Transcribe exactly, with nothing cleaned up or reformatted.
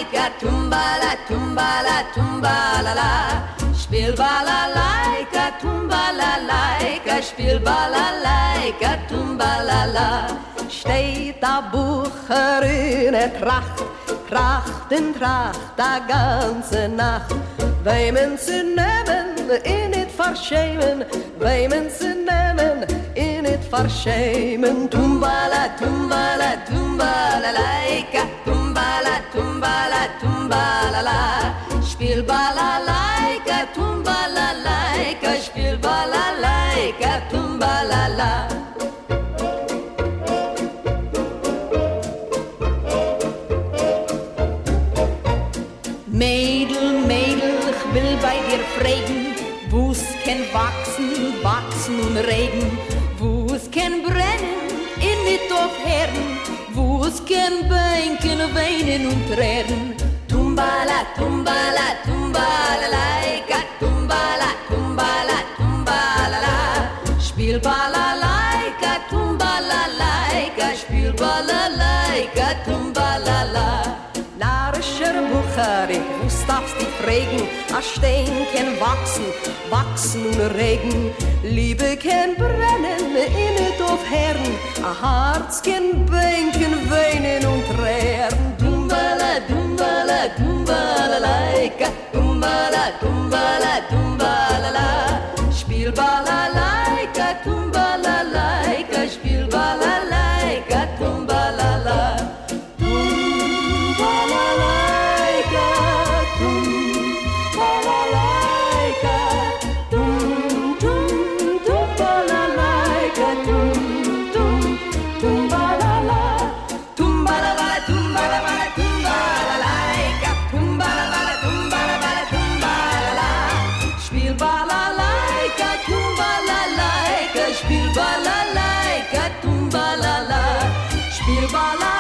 balalaika, tumbala, tumbala, tumbalala. Spiel balalaika, tumbalaika, spiel balalaika, tumbalala. Steht a Bucher in der Tracht, Tracht in Tracht, a ganze Nacht. Weimen zu nehmen, in it verschämen, weimen zu nehmen, in it verschämen. Tumbala, tumbala, tumbalalaika, tumbala, tumbala, tumbalala. Spiel balalaika, tumbalalaika, spiel balalaika, tumbalala. Mädel, Mädel, ich will bei dir fragen, wo's kann wachsen, wachsen und regen, wo's kann brennen, in nicht auf Herden, wo's kann bänken, weinen und tränen. Tumbala, tumbala, tumbala, laika, tumbala, tumbala, tumbala, la. Spiel balalaika, tumbala, laika, spiel balalaika, tumbala, la. Narischer Buchari, wo's darfst dich fragen, a Stein kann wachsen, wachsen und regen, Liebe kann brennen, innet auf Herren, a Herz kann bänken, weinen und tränen. Tumbala, tumbala, tumbala, laika, tumbala, tumbala, tumbala, la. Spiel balalaika, tumbala, laika, spiel balalaika, tumbala, la. Balalaika, tumbalala, spiel balalaika.